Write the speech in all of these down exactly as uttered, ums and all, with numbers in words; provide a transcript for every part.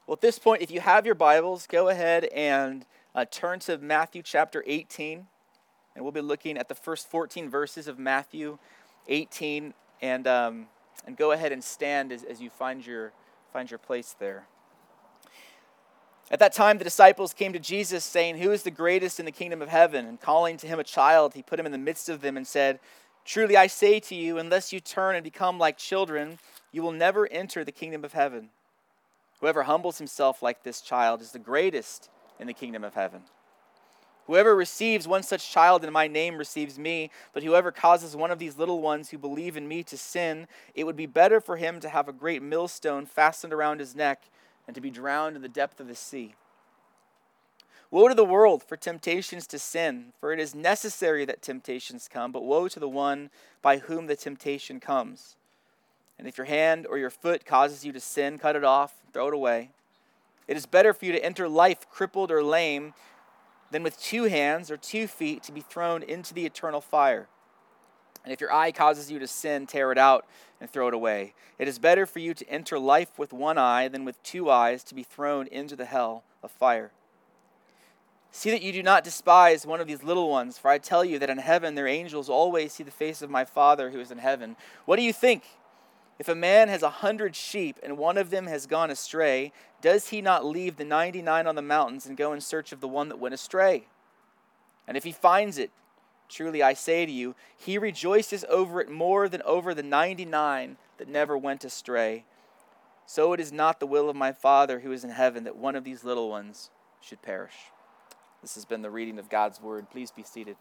Well, at this point, if you have your Bibles, go ahead and uh, turn to Matthew chapter eighteen. And we'll be looking at the first fourteen verses of Matthew eighteen. And um, and go ahead and stand as, as you find your, find your place there. At that time, the disciples came to Jesus, saying, "Who is the greatest in the kingdom of heaven?" And calling to him a child, he put him in the midst of them and said, "Truly I say to you, unless you turn and become like children, you will never enter the kingdom of heaven. Whoever humbles himself like this child is the greatest in the kingdom of heaven. Whoever receives one such child in my name receives me, but whoever causes one of these little ones who believe in me to sin, it would be better for him to have a great millstone fastened around his neck and to be drowned in the depth of the sea. Woe to the world for temptations to sin, for it is necessary that temptations come, but woe to the one by whom the temptation comes. And if your hand or your foot causes you to sin, cut it off, throw it away. It is better for you to enter life crippled or lame than with two hands or two feet to be thrown into the eternal fire. And if your eye causes you to sin, tear it out and throw it away. It is better for you to enter life with one eye than with two eyes to be thrown into the hell of fire. See that you do not despise one of these little ones, for I tell you that in heaven their angels always see the face of my Father who is in heaven. What do you think? If a man has a hundred sheep and one of them has gone astray, does he not leave the ninety-nine on the mountains and go in search of the one that went astray? And if he finds it, truly I say to you, he rejoices over it more than over the ninety-nine that never went astray. So it is not the will of my Father who is in heaven that one of these little ones should perish." This has been the reading of God's word. Please be seated.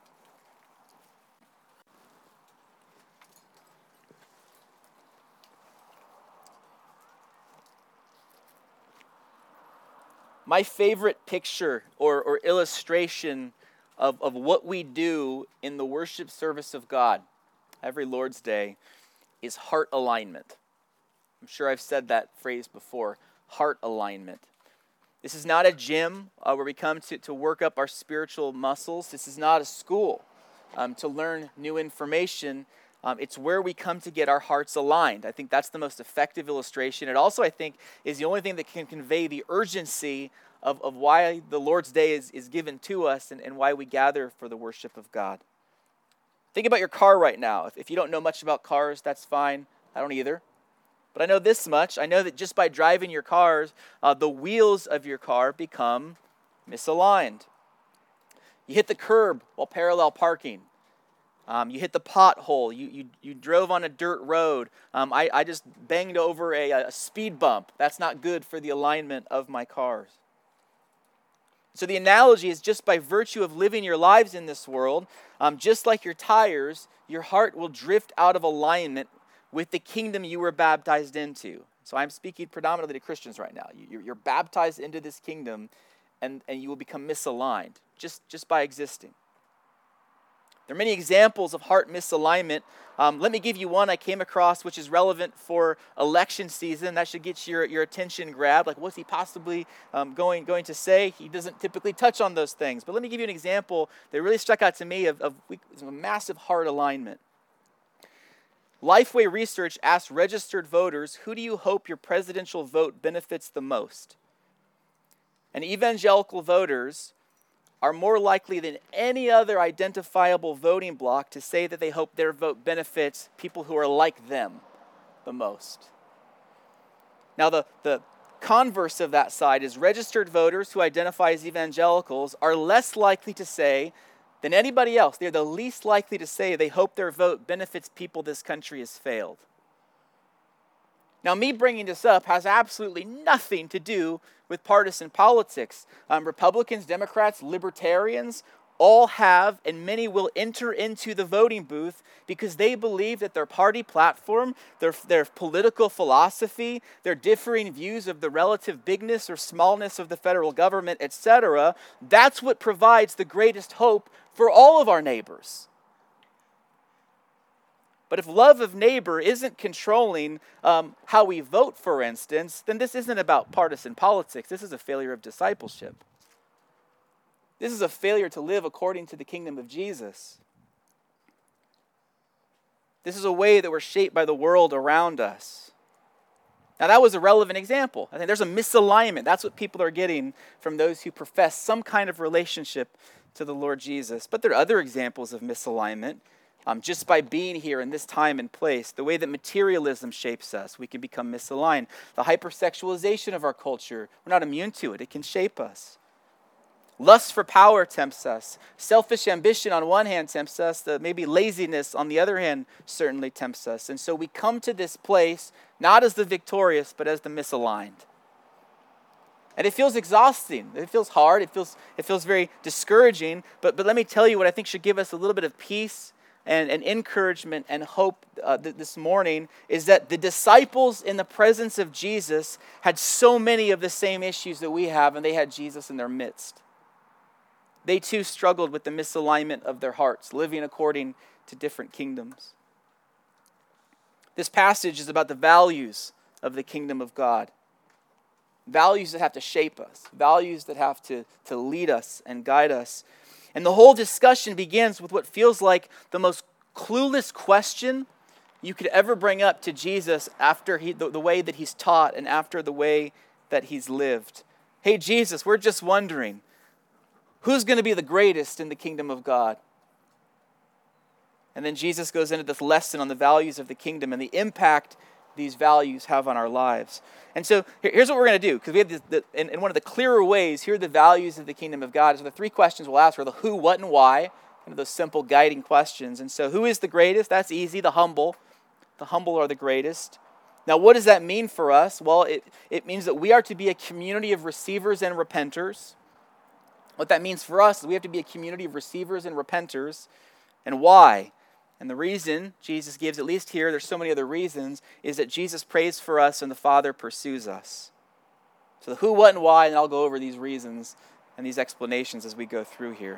My favorite picture or, or illustration of, of what we do in the worship service of God every Lord's Day is heart alignment. I'm sure I've said that phrase before, heart alignment. This is not a gym uh, where we come to, to work up our spiritual muscles. This is not a school um, to learn new information. Um, it's where we come to get our hearts aligned. I think that's the most effective illustration. It also, I think, is the only thing that can convey the urgency of, of why the Lord's Day is, is given to us and, and why we gather for the worship of God. Think about your car right now. If, if you don't know much about cars, that's fine. I don't either. But I know this much. I know that just by driving your cars, uh, the wheels of your car become misaligned. You hit the curb while parallel parking. Um, you hit the pothole. You you you drove on a dirt road. Um, I, I just banged over a, a speed bump. That's not good for the alignment of my cars. So the analogy is just by virtue of living your lives in this world, um, just like your tires, your heart will drift out of alignment with the kingdom you were baptized into. So I'm speaking predominantly to Christians right now. You, you're baptized into this kingdom, and, and you will become misaligned just, just by existing. There are many examples of heart misalignment. Um, let me give you one I came across which is relevant for election season. That should get your, your attention grabbed. Like, what's he possibly um, going, going to say? He doesn't typically touch on those things. But let me give you an example that really stuck out to me of, of a massive heart alignment. Lifeway Research asked registered voters, who do you hope your presidential vote benefits the most? And evangelical voters are more likely than any other identifiable voting bloc to say that they hope their vote benefits people who are like them the most. Now, the, the converse of that side is registered voters who identify as evangelicals are less likely to say than anybody else. They're the least likely to say they hope their vote benefits people this country has failed. Now, me bringing this up has absolutely nothing to do with partisan politics. Um, Republicans, Democrats, Libertarians all have, and many will enter into the voting booth because they believe that their party platform, their, their political philosophy, their differing views of the relative bigness or smallness of the federal government, et cetera, that's what provides the greatest hope for all of our neighbors. But if love of neighbor isn't controlling um, how we vote, for instance, then this isn't about partisan politics. This is a failure of discipleship. This is a failure to live according to the kingdom of Jesus. This is a way that we're shaped by the world around us. Now, that was a relevant example. I think there's a misalignment. That's what people are getting from those who profess some kind of relationship to the Lord Jesus. But there are other examples of misalignment. Um, just by being here in this time and place, the way that materialism shapes us, we can become misaligned. The hypersexualization of our culture, we're not immune to it. It can shape us. Lust for power tempts us. Selfish ambition on one hand tempts us. The, maybe laziness on the other hand certainly tempts us. And so we come to this place not as the victorious, but as the misaligned. And it feels exhausting. It feels hard. It feels it feels very discouraging. But, but let me tell you what I think should give us a little bit of peace and, and encouragement and hope uh, th- this morning is that the disciples in the presence of Jesus had so many of the same issues that we have, and they had Jesus in their midst. They too struggled with the misalignment of their hearts, living according to different kingdoms. This passage is about the values of the kingdom of God. Values that have to shape us. Values that have to, to lead us and guide us. And the whole discussion begins with what feels like the most clueless question you could ever bring up to Jesus after he, the, the way that he's taught and after the way that he's lived. Hey, Jesus, we're just wondering, who's going to be the greatest in the kingdom of God? And then Jesus goes into this lesson on the values of the kingdom and the impact these values have on our lives. And so here's what we're going to do, because we have this, the, in, in one of the clearer ways, here are the values of the kingdom of God. So the three questions we'll ask are the who, what, and why, kind of those simple guiding questions. And so who is the greatest? That's easy, the humble. The humble are the greatest. Now, what does that mean for us? Well, it, it means that we are to be a community of receivers and repenters. What that means for us is we have to be a community of receivers and repenters. And why? And the reason Jesus gives, at least here, there's so many other reasons, is that Jesus prays for us and the Father pursues us. So the who, what, and why, and I'll go over these reasons and these explanations as we go through here.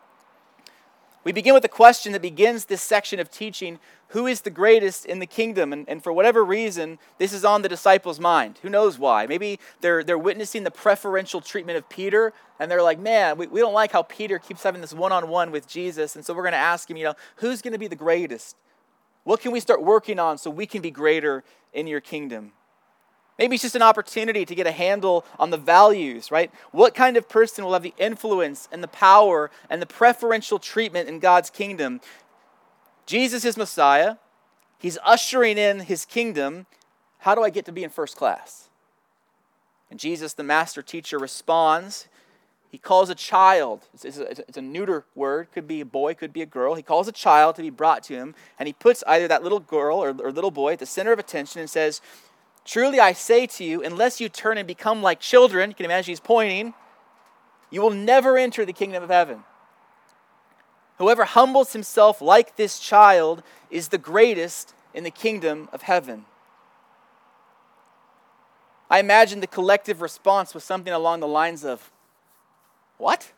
We begin with a question that begins this section of teaching, who is the greatest in the kingdom? And, and for whatever reason, this is on the disciples' mind. Who knows why? Maybe they're they're witnessing the preferential treatment of Peter, and they're like, man, we, we don't like how Peter keeps having this one-on-one with Jesus, and so we're going to ask him, you know, who's going to be the greatest? What can we start working on so we can be greater in your kingdom? Maybe it's just an opportunity to get a handle on the values, right? What kind of person will have the influence and the power and the preferential treatment in God's kingdom? Jesus is Messiah. He's ushering in his kingdom. How do I get to be in first class? And Jesus, the master teacher, responds. He calls a child. It's a, it's a neuter word. Could be a boy, could be a girl. He calls a child to be brought to him, and he puts either that little girl or, or little boy at the center of attention and says, truly I say to you, unless you turn and become like children, you can imagine he's pointing, you will never enter the kingdom of heaven. Whoever humbles himself like this child is the greatest in the kingdom of heaven. I imagine the collective response was something along the lines of, what?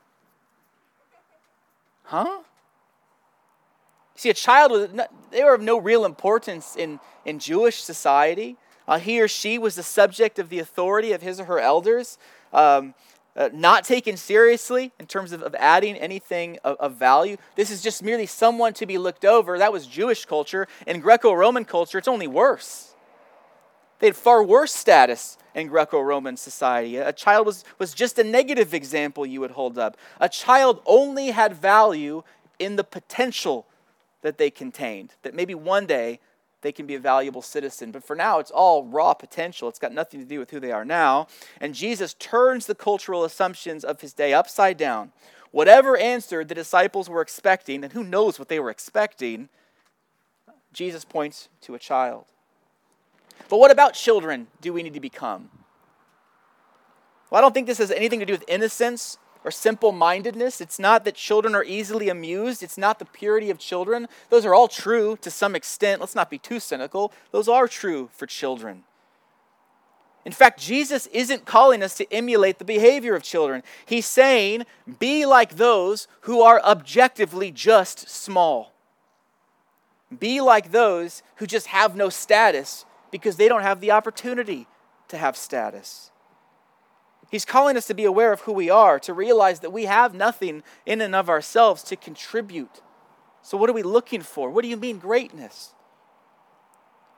Huh? You see, a child, was no, they were of no real importance in, in Jewish society. Uh, he or she was the subject of the authority of his or her elders, um, uh, not taken seriously in terms of, of adding anything of, of value. This is just merely someone to be looked over. That was Jewish culture. In Greco-Roman culture, it's only worse. They had far worse status in Greco-Roman society. A child was, was just a negative example you would hold up. A child only had value in the potential that they contained, that maybe one day they can be a valuable citizen. But for now, it's all raw potential. It's got nothing to do with who they are now. And Jesus turns the cultural assumptions of his day upside down. Whatever answer the disciples were expecting, and who knows what they were expecting, Jesus points to a child. But what about children do we need to become? Well, I don't think this has anything to do with innocence or simple-mindedness. It's not that children are easily amused. It's not the purity of children. Those are all true to some extent. Let's not be too cynical. Those are true for children. In fact, Jesus isn't calling us to emulate the behavior of children. He's saying, be like those who are objectively just small. Be like those who just have no status because they don't have the opportunity to have status. He's calling us to be aware of who we are, to realize that we have nothing in and of ourselves to contribute. So what are we looking for? What do you mean greatness?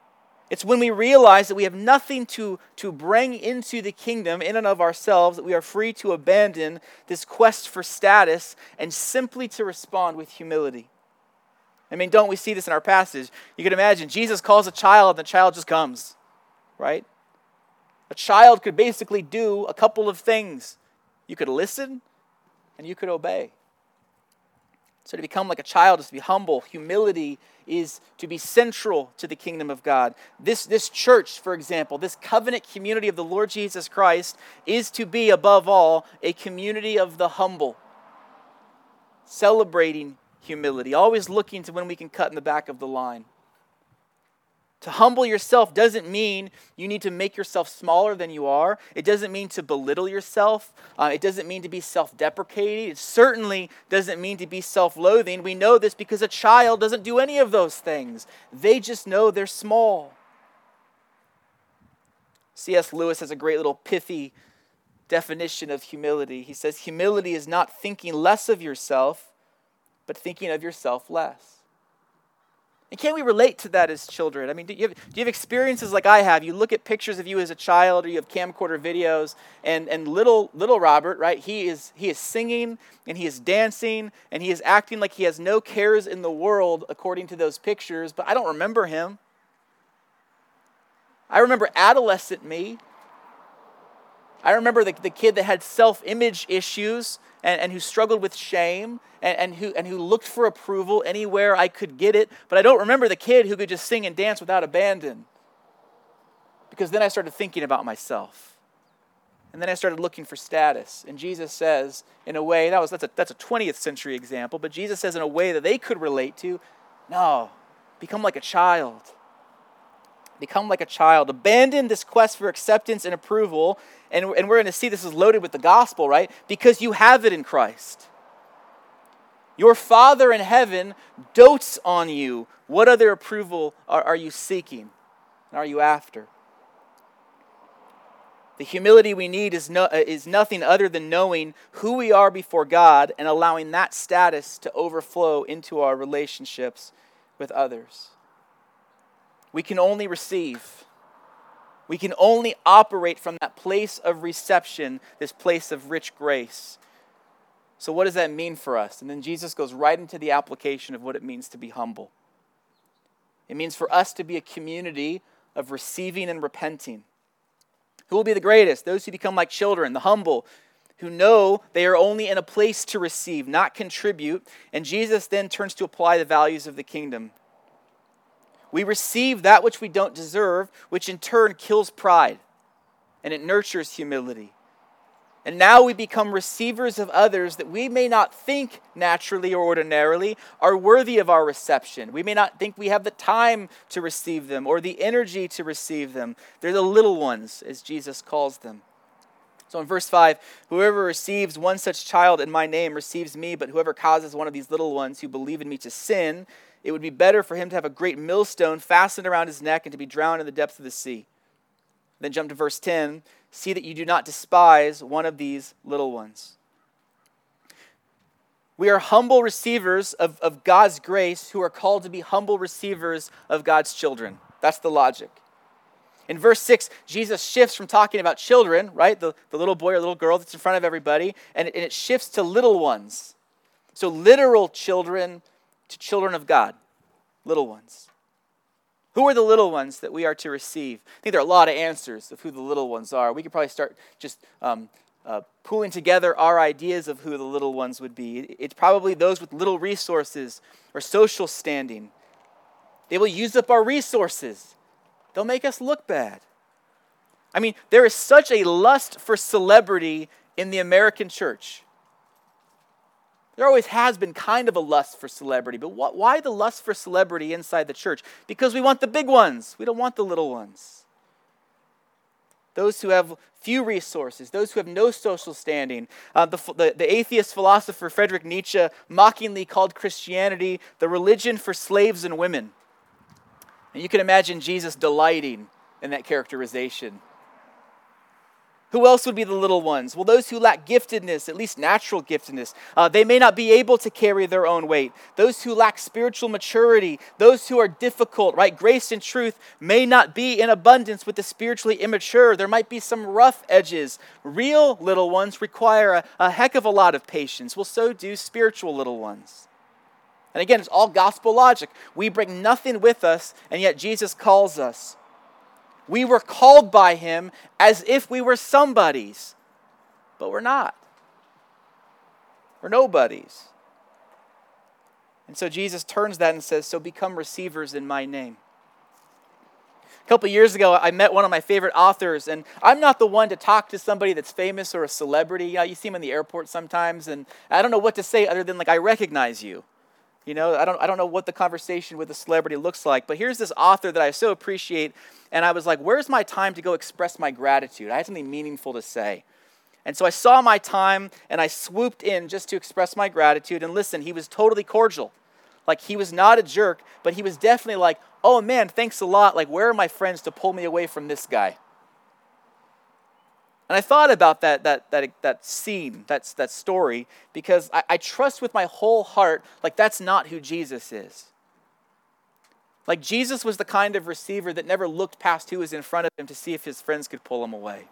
It's when we realize that we have nothing to, to bring into the kingdom in and of ourselves, that we are free to abandon this quest for status and simply to respond with humility. I mean, don't we see this in our passage? You can imagine, Jesus calls a child and the child just comes, right? A child could basically do a couple of things. You could listen and you could obey. So to become like a child is to be humble. Humility is to be central to the kingdom of God. This, this church, for example, this covenant community of the Lord Jesus Christ is to be, above all, a community of the humble, celebrating humility, always looking to when we can cut in the back of the line. To humble yourself doesn't mean you need to make yourself smaller than you are. It doesn't mean to belittle yourself. Uh, it doesn't mean to be self-deprecating. It certainly doesn't mean to be self-loathing. We know this because a child doesn't do any of those things. They just know they're small. C S Lewis has a great little pithy definition of humility. He says, humility is not thinking less of yourself, but thinking of yourself less. And can't we relate to that as children? I mean, do you, have, do you have experiences like I have? You look at pictures of you as a child, or you have camcorder videos, and, and little little Robert, right? He is he is singing, and he is dancing, and he is acting like he has no cares in the world according to those pictures, but I don't remember him. I remember adolescent me. I remember the, the kid that had self-image issues and, and who struggled with shame and, and, who, and who looked for approval anywhere I could get it. But I don't remember the kid who could just sing and dance without abandon. Because then I started thinking about myself. And then I started looking for status. And Jesus says, in a way, that was that's a, that's a twentieth century example, but Jesus says in a way that they could relate to, no, become like a child. Become like a child. Abandon this quest for acceptance and approval. And, and we're going to see this is loaded with the gospel, right? Because you have it in Christ. Your Father in heaven dotes on you. What other approval are, are you seeking? And are you after? The humility we need is, no, is nothing other than knowing who we are before God and allowing that status to overflow into our relationships with others. We can only receive. We can only operate from that place of reception, this place of rich grace. So what does that mean for us? And then Jesus goes right into the application of what it means to be humble. It means for us to be a community of receiving and repenting. Who will be the greatest? Those who become like children, the humble, who know they are only in a place to receive, not contribute. And Jesus then turns to apply the values of the kingdom. We receive that which we don't deserve, which in turn kills pride, and it nurtures humility. And now we become receivers of others that we may not think naturally or ordinarily are worthy of our reception. We may not think we have the time to receive them or the energy to receive them. They're the little ones, as Jesus calls them. So in verse five, whoever receives one such child in my name receives me, but whoever causes one of these little ones who believe in me to sin, it would be better for him to have a great millstone fastened around his neck and to be drowned in the depths of the sea. Then jump to verse ten. See that you do not despise one of these little ones. We are humble receivers of, of God's grace who are called to be humble receivers of God's children. That's the logic. In verse six, Jesus shifts from talking about children, right? The, the little boy or little girl that's in front of everybody, and it, and it shifts to little ones. So literal children to children of God, little ones. Who are the little ones that we are to receive? I think there are a lot of answers of who the little ones are. We could probably start just um, uh, pooling together our ideas of who the little ones would be. It's probably those with little resources or social standing. They will use up our resources. They'll make us look bad. I mean, there is such a lust for celebrity in the American church. There always has been kind of a lust for celebrity, but what, why the lust for celebrity inside the church? Because we want the big ones. We don't want the little ones. Those who have few resources, those who have no social standing. Uh, the, the, the atheist philosopher Friedrich Nietzsche mockingly called Christianity the religion for slaves and women. And you can imagine Jesus delighting in that characterization. Who else would be the little ones? Well, those who lack giftedness, at least natural giftedness. Uh, they may not be able to carry their own weight. Those who lack spiritual maturity, those who are difficult, right? Grace and truth may not be in abundance with the spiritually immature. There might be some rough edges. Real little ones require a, a heck of a lot of patience. Well, so do spiritual little ones. And again, it's all gospel logic. We bring nothing with us, and yet Jesus calls us. We were called by him as if we were somebodies, but we're not. We're nobodies. And so Jesus turns that and says, so become receivers in my name. A couple years ago, I met one of my favorite authors, and I'm not the one to talk to somebody that's famous or a celebrity. You know, you see them in the airport sometimes, and I don't know what to say other than, like, I recognize you. You know, I don't I don't know what the conversation with a celebrity looks like, but here's this author that I so appreciate, and I was like, where's my time to go express my gratitude? I had something meaningful to say. And so I saw my time, and I swooped in just to express my gratitude, and listen, he was totally cordial. Like, he was not a jerk, but he was definitely like, oh man, thanks a lot. Like, where are my friends to pull me away from this guy? And I thought about that that that that scene, that's that story, because I, I trust with my whole heart, like that's not who Jesus is. Like Jesus was the kind of receiver that never looked past who was in front of him to see if his friends could pull him away.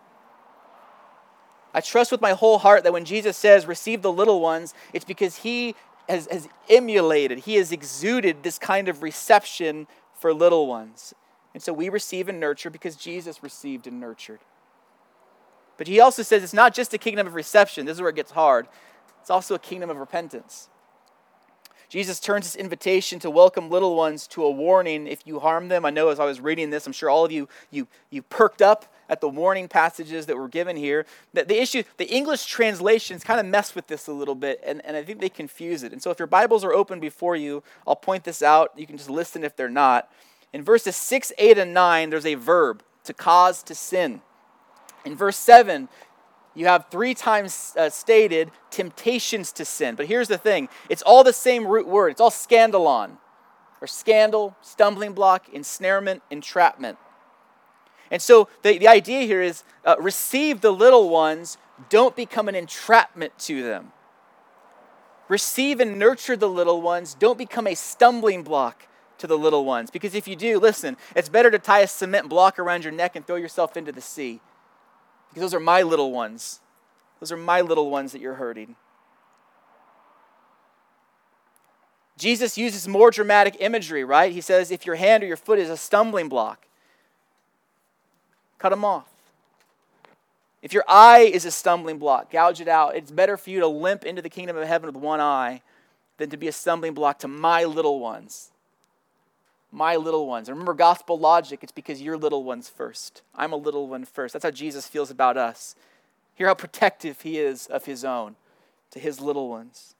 I trust with my whole heart that when Jesus says, receive the little ones, it's because he has, has emulated, he has exuded this kind of reception for little ones. And so we receive and nurture because Jesus received and nurtured. But he also says it's not just a kingdom of reception. This is where it gets hard. It's also a kingdom of repentance. Jesus turns his invitation to welcome little ones to a warning if you harm them. I know as I was reading this, I'm sure all of you, you, you perked up at the warning passages that were given here. That the issue, the English translations kind of mess with this a little bit, and, and I think they confuse it. And so if your Bibles are open before you, I'll point this out. You can just listen if they're not. In verses six, eight, and nine, there's a verb, to cause to sin. In verse seven, you have three times uh, stated temptations to sin. But here's the thing. It's all the same root word. It's all scandalon, or scandal, stumbling block, ensnarement, entrapment. And so the, the idea here is uh, receive the little ones, don't become an entrapment to them. Receive and nurture the little ones, don't become a stumbling block to the little ones. Because if you do, listen, it's better to tie a cement block around your neck and throw yourself into the sea. Because those are my little ones. Those are my little ones that you're hurting. Jesus uses more dramatic imagery, right? He says, if your hand or your foot is a stumbling block, cut them off. If your eye is a stumbling block, gouge it out. It's better for you to limp into the kingdom of heaven with one eye than to be a stumbling block to my little ones. My little ones. And remember gospel logic, it's because you're little ones first. I'm a little one first. That's how Jesus feels about us. Hear how protective he is of his own to his little ones.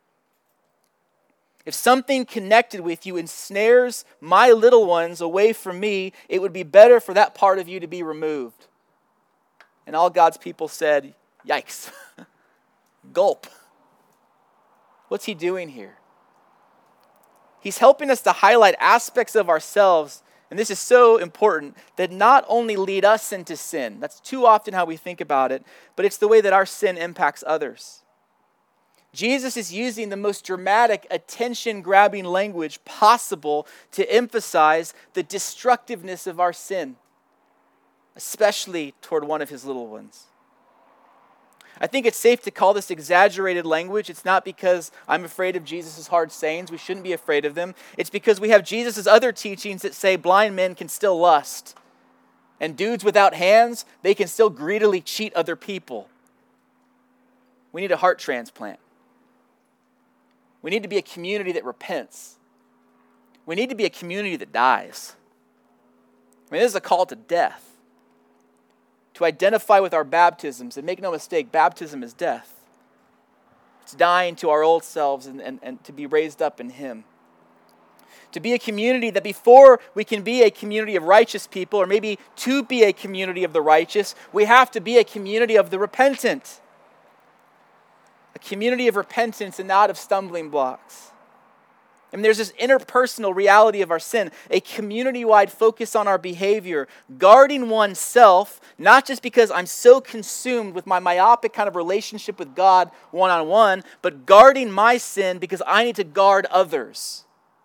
If something connected with you ensnares my little ones away from me, it would be better for that part of you to be removed. And all God's people said, yikes. Gulp. What's he doing here? He's helping us to highlight aspects of ourselves, and this is so important, that not only lead us into sin. That's too often how we think about it, but it's the way that our sin impacts others. Jesus is using the most dramatic, attention-grabbing language possible to emphasize the destructiveness of our sin, especially toward one of his little ones. I think it's safe to call this exaggerated language. It's not because I'm afraid of Jesus' hard sayings. We shouldn't be afraid of them. It's because we have Jesus' other teachings that say blind men can still lust. And dudes without hands, they can still greedily cheat other people. We need a heart transplant. We need to be a community that repents. We need to be a community that dies. I mean, this is a call to death. To identify with our baptisms. And make no mistake, baptism is death. It's dying to our old selves and, and, and to be raised up in him. To be a community that before we can be a community of righteous people, or maybe to be a community of the righteous, we have to be a community of the repentant. A community of repentance and not of stumbling blocks. And there's this interpersonal reality of our sin, a community-wide focus on our behavior, guarding oneself, not just because I'm so consumed with my myopic kind of relationship with God one-on-one, but guarding my sin because I need to guard others.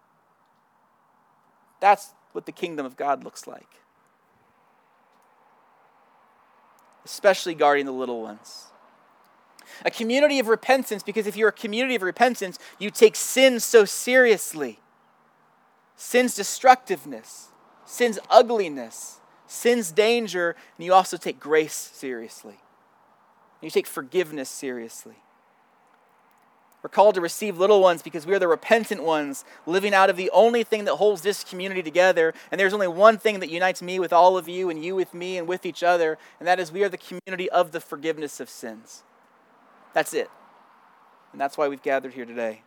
That's what the kingdom of God looks like. Especially guarding the little ones. A community of repentance, because if you're a community of repentance, you take sin so seriously. Sin's destructiveness, sin's ugliness, sin's danger, and you also take grace seriously. You take forgiveness seriously. We're called to receive little ones because we are the repentant ones, living out of the only thing that holds this community together. And there's only one thing that unites me with all of you and you with me and with each other, and that is we are the community of the forgiveness of sins. That's it. And that's why we've gathered here today.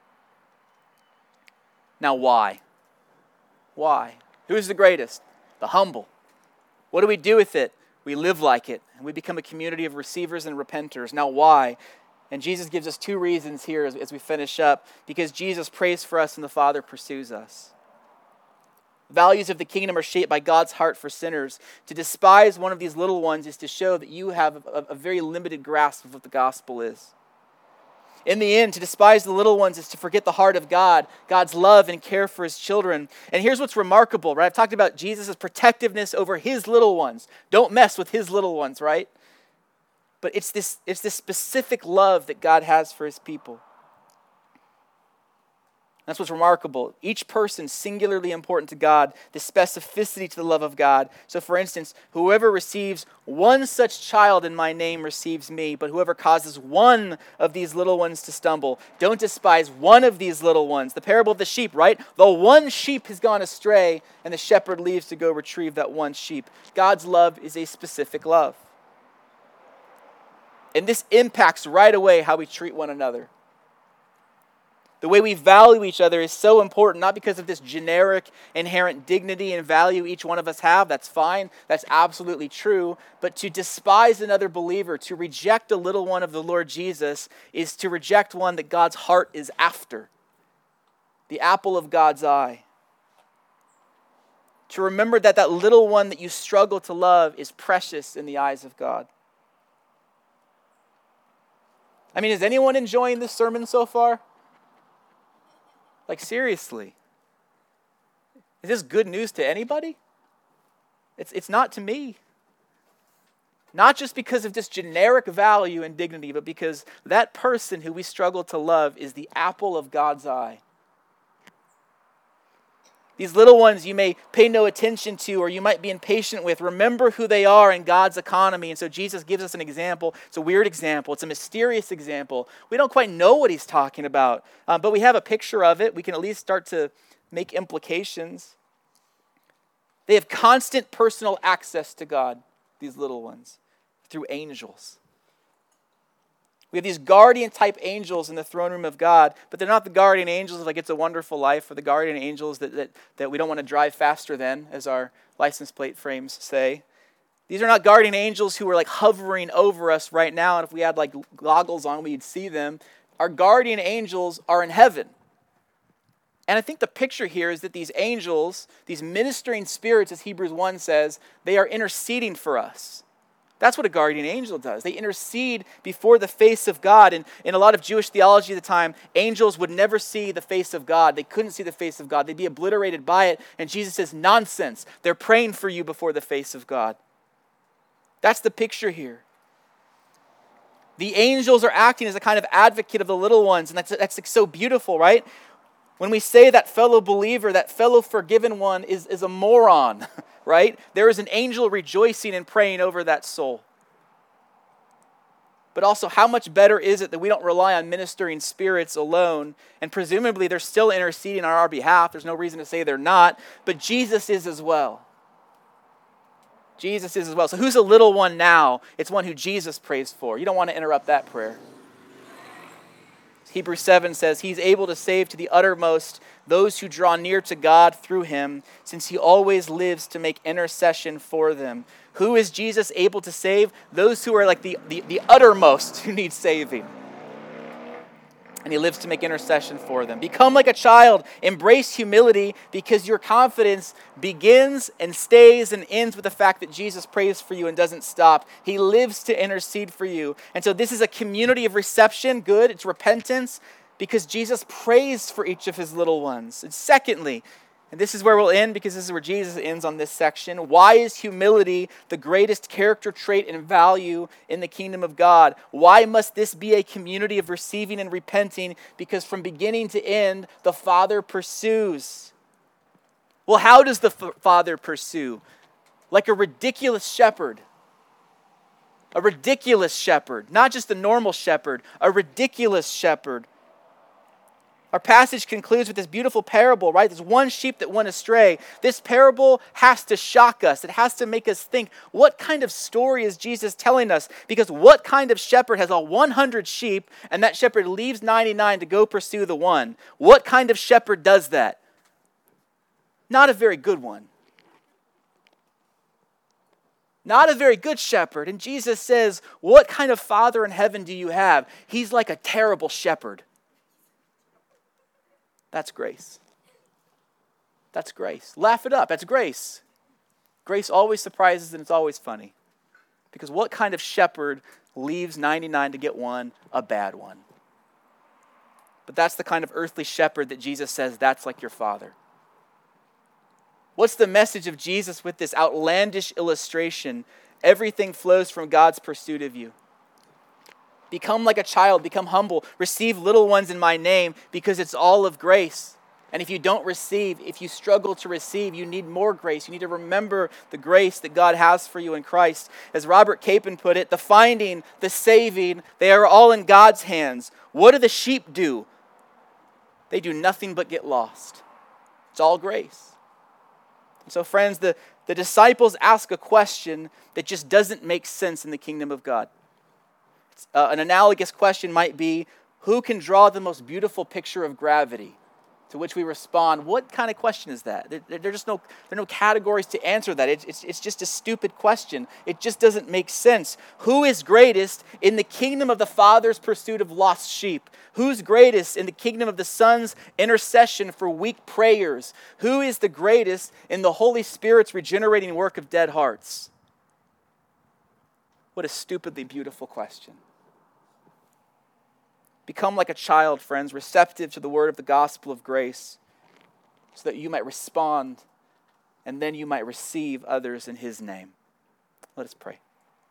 Now, why? Why? Who is the greatest? The humble. What do we do with it? We live like it, and we become a community of receivers and repenters. Now, why? And Jesus gives us two reasons here as, as we finish up. Because Jesus prays for us and the Father pursues us. Values of the kingdom are shaped by God's heart for sinners. To despise one of these little ones is to show that you have a, a very limited grasp of what the gospel is. In the end, to despise the little ones is to forget the heart of God, God's love and care for his children. And here's what's remarkable, right? I've talked about Jesus' protectiveness over his little ones. Don't mess with his little ones, right? But it's this, it's this specific love that God has for his people. That's what's remarkable. Each person singularly important to God, the specificity to the love of God. So for instance, whoever receives one such child in my name receives me, but whoever causes one of these little ones to stumble, don't despise one of these little ones. The parable of the sheep, right? The one sheep has gone astray, and the shepherd leaves to go retrieve that one sheep. God's love is a specific love. And this impacts right away how we treat one another. The way we value each other is so important, not because of this generic inherent dignity and value each one of us have. That's fine. That's absolutely true. But to despise another believer, to reject a little one of the Lord Jesus, is to reject one that God's heart is after. The apple of God's eye. To remember that that little one that you struggle to love is precious in the eyes of God. I mean, is anyone enjoying this sermon so far? Like, seriously. Is this good news to anybody? It's, it's not to me. Not just because of this generic value and dignity, but because that person who we struggle to love is the apple of God's eye. These little ones you may pay no attention to or you might be impatient with. Remember who they are in God's economy. And so Jesus gives us an example. It's a weird example. It's a mysterious example. We don't quite know what he's talking about. Um, but we have a picture of it. We can at least start to make implications. They have constant personal access to God, these little ones, through angels. We have these guardian-type angels in the throne room of God, but they're not the guardian angels of like It's a Wonderful Life or the guardian angels that, that, that we don't want to drive faster than, as our license plate frames say. These are not guardian angels who are like hovering over us right now, and if we had like goggles on, we'd see them. Our guardian angels are in heaven. And I think the picture here is that these angels, these ministering spirits, as Hebrews one says, they are interceding for us. That's what a guardian angel does. They intercede before the face of God. And in a lot of Jewish theology at the time, angels would never see the face of God. They couldn't see the face of God. They'd be obliterated by it. And Jesus says, nonsense. They're praying for you before the face of God. That's the picture here. The angels are acting as a kind of advocate of the little ones. And that's, that's like so beautiful, right? When we say that fellow believer, that fellow forgiven one is, is a moron, right? There is an angel rejoicing and praying over that soul. But also, how much better is it that we don't rely on ministering spirits alone? And presumably, they're still interceding on our behalf. There's no reason to say they're not. But Jesus is as well. Jesus is as well. So who's a little one now? It's one who Jesus prays for. You don't want to interrupt that prayer. Hebrews seven says, he's able to save to the uttermost those who draw near to God through him, since he always lives to make intercession for them. Who is Jesus able to save? Those who are like the, the, the uttermost who need saving. and he lives to make intercession for them. Become like a child. Embrace humility, because your confidence begins and stays and ends with the fact that Jesus prays for you and doesn't stop. He lives to intercede for you. And so this is a community of reception. Good. It's repentance, because Jesus prays for each of his little ones. And secondly, and this is where we'll end, because this is where Jesus ends on this section. Why is humility the greatest character trait and value in the kingdom of God? Why must this be a community of receiving and repenting? Because from beginning to end, the Father pursues. Well, how does the f- Father pursue? Like a ridiculous shepherd. A ridiculous shepherd. Not just a normal shepherd. A ridiculous shepherd. Our passage concludes with this beautiful parable, right? There's one sheep that went astray. This parable has to shock us. It has to make us think, what kind of story is Jesus telling us? Because what kind of shepherd has a one hundred sheep and that shepherd leaves ninety-nine to go pursue the one? What kind of shepherd does that? Not a very good one. Not a very good shepherd. And Jesus says, what kind of Father in heaven do you have? He's like a terrible shepherd. That's grace. That's grace. Laugh it up. That's grace. Grace always surprises and it's always funny. Because what kind of shepherd leaves ninety-nine to get one, a bad one? But that's the kind of earthly shepherd that Jesus says, that's like your Father. What's the message of Jesus with this outlandish illustration? Everything flows from God's pursuit of you. Become like a child, become humble, receive little ones in my name, because it's all of grace. And if you don't receive, if you struggle to receive, you need more grace. You need to remember the grace that God has for you in Christ. As Robert Capon put it, the finding, the saving, they are all in God's hands. What do the sheep do? They do nothing but get lost. It's all grace. And so friends, the, the disciples ask a question that just doesn't make sense in the kingdom of God. Uh, an analogous question might be, who can draw the most beautiful picture of gravity? To which we respond, what kind of question is that? There, there, just no, there are no categories to answer that. It, it's, it's just a stupid question. It just doesn't make sense. Who is greatest in the kingdom of the Father's pursuit of lost sheep? Who's greatest in the kingdom of the Son's intercession for weak prayers? Who is the greatest in the Holy Spirit's regenerating work of dead hearts? What a stupidly beautiful question. Become like a child, friends, receptive to the word of the gospel of grace, so that you might respond and then you might receive others in his name. Let us pray.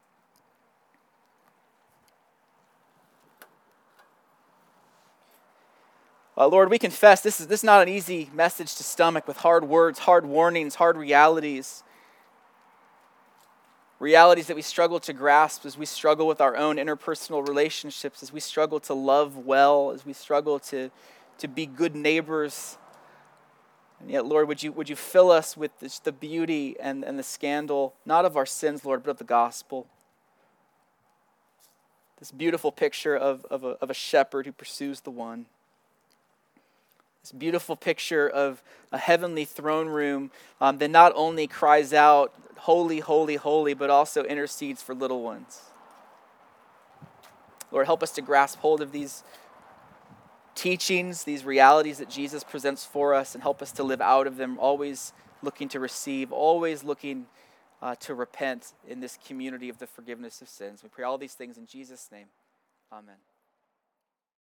Uh, Lord, we confess this is, this is not an easy message to stomach, with hard words, hard warnings, hard realities. Realities that we struggle to grasp as we struggle with our own interpersonal relationships, as we struggle to love well, as we struggle to, to be good neighbors. And yet, Lord, would you, would you fill us with this, the beauty and, and the scandal, not of our sins, Lord, but of the gospel. This beautiful picture of, of, a, of a shepherd who pursues the one. This beautiful picture of a heavenly throne room um, that not only cries out, holy, holy, holy, but also intercedes for little ones. Lord, help us to grasp hold of these teachings, these realities that Jesus presents for us, and help us to live out of them, always looking to receive, always looking uh, to repent in this community of the forgiveness of sins. We pray all these things in Jesus' name. Amen.